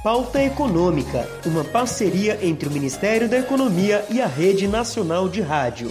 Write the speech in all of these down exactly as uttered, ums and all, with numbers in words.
Pauta Econômica, uma parceria entre o Ministério da Economia e a Rede Nacional de Rádio.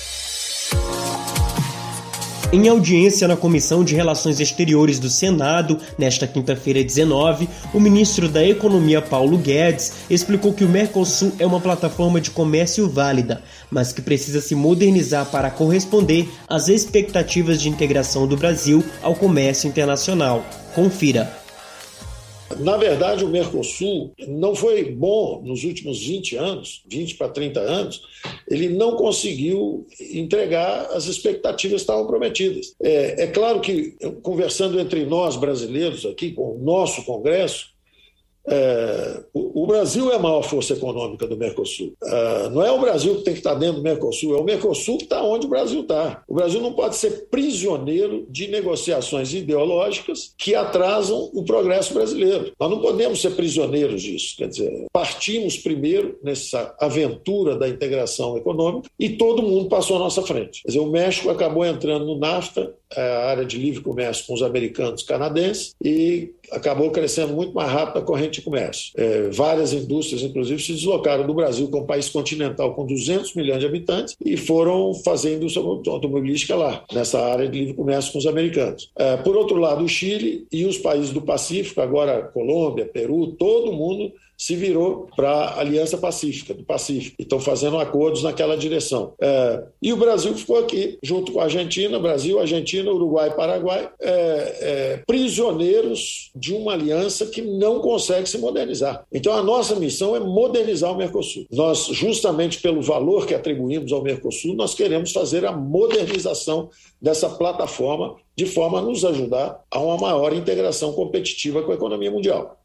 Em audiência na Comissão de Relações Exteriores do Senado, nesta quinta-feira dezenove, o ministro da Economia, Paulo Guedes, explicou que o Mercosul é uma plataforma de comércio válida, mas que precisa se modernizar para corresponder às expectativas de integração do Brasil ao comércio internacional. Confira. Na verdade, o Mercosul não foi bom nos últimos vinte anos, vinte para trinta anos, ele não conseguiu entregar as expectativas que estavam prometidas. É, é claro que, conversando entre nós brasileiros aqui, com o nosso Congresso, É, o, o Brasil é a maior força econômica do Mercosul. É, não é o Brasil que tem que estar dentro do Mercosul, é o Mercosul que está onde o Brasil está. O Brasil não pode ser prisioneiro de negociações ideológicas que atrasam o progresso brasileiro. Nós não podemos ser prisioneiros disso. Quer dizer, partimos primeiro nessa aventura da integração econômica e todo mundo passou à nossa frente. Quer dizer, o México acabou entrando no NAFTA, a área de livre comércio com os americanos e canadenses, e acabou crescendo muito mais rápido a corrente de comércio. É, várias indústrias, inclusive, se deslocaram do Brasil, que é um país continental com duzentos milhões de habitantes, e foram fazer indústria automobilística lá, nessa área de livre comércio com os americanos. É, por outro lado, o Chile e os países do Pacífico, agora Colômbia, Peru, todo mundo se virou para a Aliança Pacífica, do Pacífico, e estão fazendo acordos naquela direção. É, e o Brasil ficou aqui, junto com a Argentina, Brasil, Argentina, Uruguai e Paraguai, é, é, prisioneiros de uma aliança que não consegue se modernizar. Então, a nossa missão é modernizar o Mercosul. Nós, justamente pelo valor que atribuímos ao Mercosul, nós queremos fazer a modernização dessa plataforma de forma a nos ajudar a uma maior integração competitiva com a economia mundial.